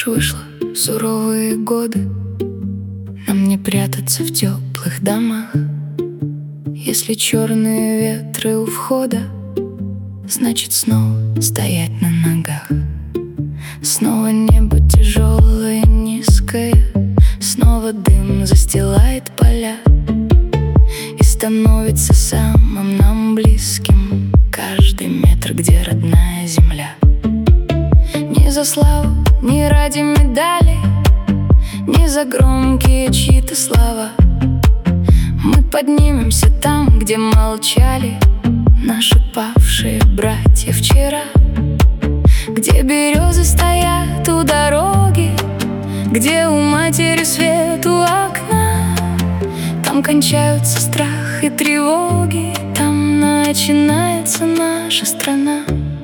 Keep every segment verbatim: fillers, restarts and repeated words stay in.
Замуж вышла в суровые годы, нам не прятаться в теплых домах. Если черные ветры у входа, значит снова стоять на ногах. Снова небо тяжелое, низкое, снова дым застилает поля и становится самым нам близким каждый метр, где родная земля. Не за славу, не ради медали, не за громкие чьи-то слова. Мы поднимемся там, где молчали наши павшие братья вчера. Где березы стоят у дороги, где у матери свет у окна. Там кончаются страх и тревоги, там начинается наша страна.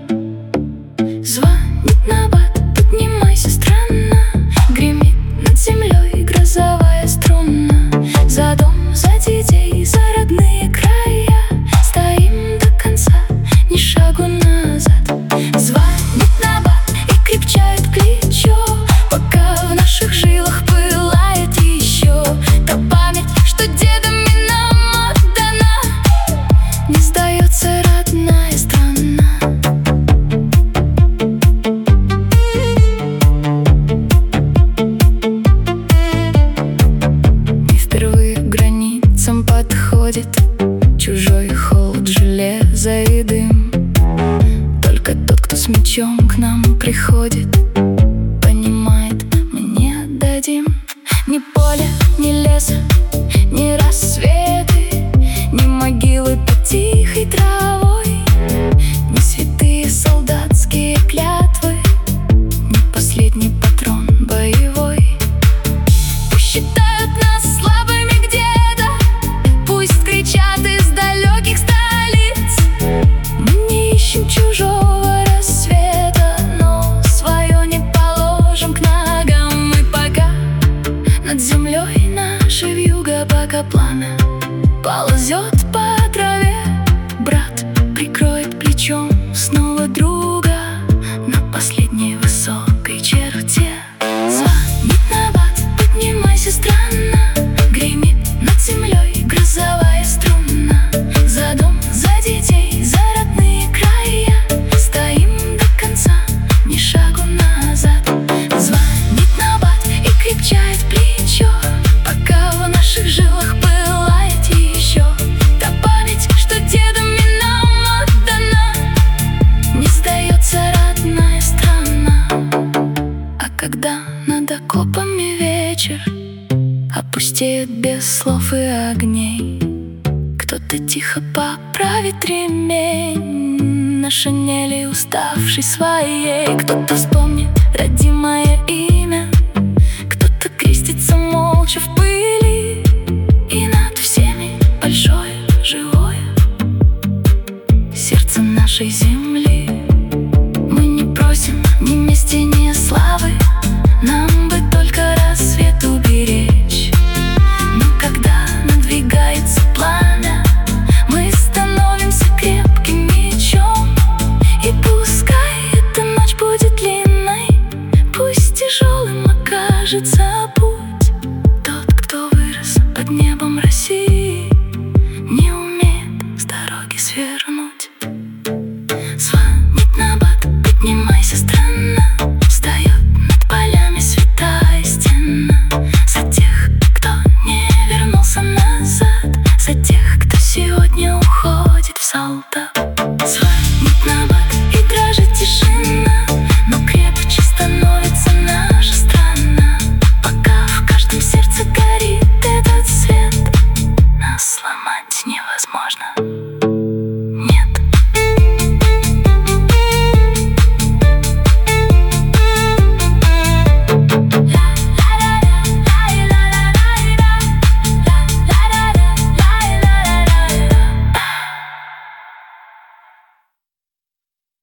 Звонит набат, поднимайся, страна. Гремит над землей грозовая струна. За дом, за детей, за родные края стоим до конца, ни шагу назад. Звонит набат и крепчает плечо, пока в наших жилах пылает еще та память, что дедами нам отдана. Не сдается родная страна. Не впервые к границам подходит чужой холод, железо и дым. Только тот, кто с мечом к нам приходит, понимает, мы не отдадим. Ни поля, ни леса, ни рассветы, ни могилы под тихой травой, ни святые солдатские клятвы, ни последний патрон боевой. Пусть считают нас слабыми где-то, пусть кричат из далеких столиц. Мы не ищем чужого рассвета, но свое не положим к ногам. Мы пока над землей нашей вьюга, пока пламя ползет по траве. Брат прикроет плечом снова друга на последней высокой черте. Звонит набат, поднимайся, страна. Гремит над землей грозовая струна. За дом, за детей, за родные края стоим до конца, ни шагу назад. Звонит набат и крепчает плечо, пока в наших жилах пылает еще та память, что дедами нам отдана. Не сдается родная страна. А когда над окопами вечер опустеет без слов и огней, кто-то тихо поправит ремень на шинели уставшей своей. Кто-то вспомнит родимое имя, кто-то крестится молча в пыли. И над всеми большое, живое сердце нашей земли. Мы не просим ни мести, ни славы, нам бы только рассвет уберечь. Но когда надвигается пламя, мы становимся крепким мечом. И пускай эта ночь будет длинной, пусть тяжелым окажется путь, тот, кто вырос под небом России.